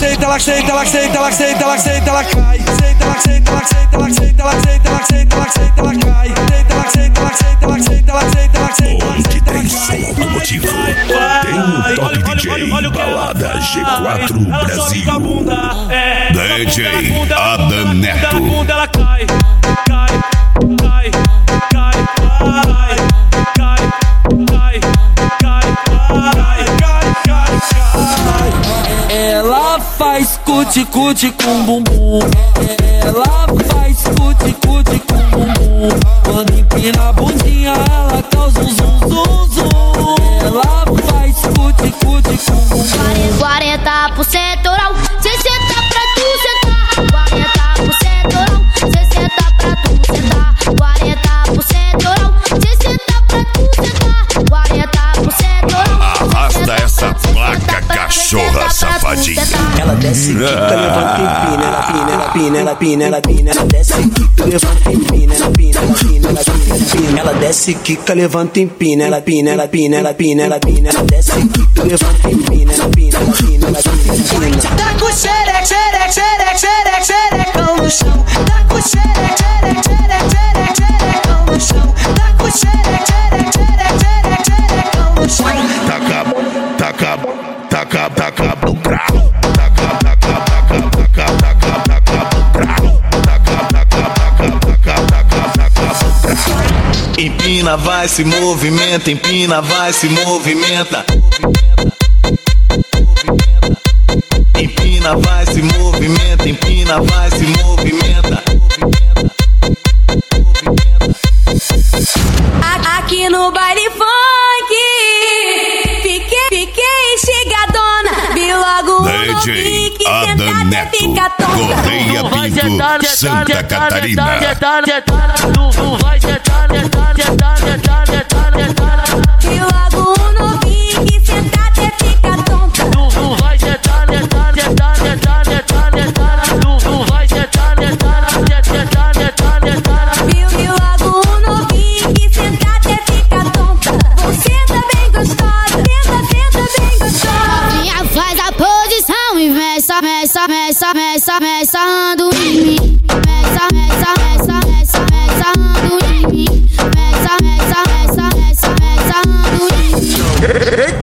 senta, ela senta, ela senta, ela senta, ela senta, ela cai. Senta, ela senta, ela senta, ela senta, ela senta, ela senta, ela senta, ela cai. Senta, ela senta, ela senta, ela senta, ela senta, ela senta. Onde tem som automotivo, tem um Top DJ, balada G4 Brasil. DJ Adam Neto. Ela cai, cai, cai, cai, cai, cai, cai, cai, cai, cai, cai. Ela faz cuti-cuti com bumbum. Ela faz cuti-cuti com bumbum. Quando empina a bundinha, ela causa um zum, zum, zum. Ela faz cuti-cuti com bumbum. 40% oral, 60 pra tu sentar. 40% oral, 60 pra tu sentar. 40% oral, 60 pra tu sentar. 40% oral. Arrasta essa placa, cachorra safadinha. Ela desce, quica, levanta e pina. Ela pina, ela pina, ela pina, ela pina. Ela desce, quica, levanta e pina. Ela pina, ela pina, ela pina. Ela desce, quica, levanta e pina. Ela pina, ela pina, ela pina, ela pina. Ela desce, quica, levanta e pina. Ela pina, ela pina, ela pina. Tá com xereca, xereca, xereca, xereca, xerecão no chão. Tá com xereca, xereca, xereca, xereca, xerecão no chão. Tá com xereca, xereca, xereca, xereca, xerecão no chão. Taca, taca, taca, taca no grau. Taca, taca, taca, taca, taca, taca no grau. Taca, taca, taca, taca, taca, taca no grau. Empina, vai, se movimenta, empina, vai, se movimenta. Empina, vai, se movimenta, empina, vai, se movimenta. Aqui no baile funk, fiquei chegadona. Vi logo DJ Adam Neto, Correia Pinto, Santa Catarina. Tu vai sentar, Vi logo novinho que senta até fica tonta. tu vai sentar, tu vai sentar, Vi logo novinho que senta até fica tonta. Você tá bem gostosa, senta bem gostosa. Novinha faz a posição e meça, meça, meça, meça, meça, ando em mim. Meça,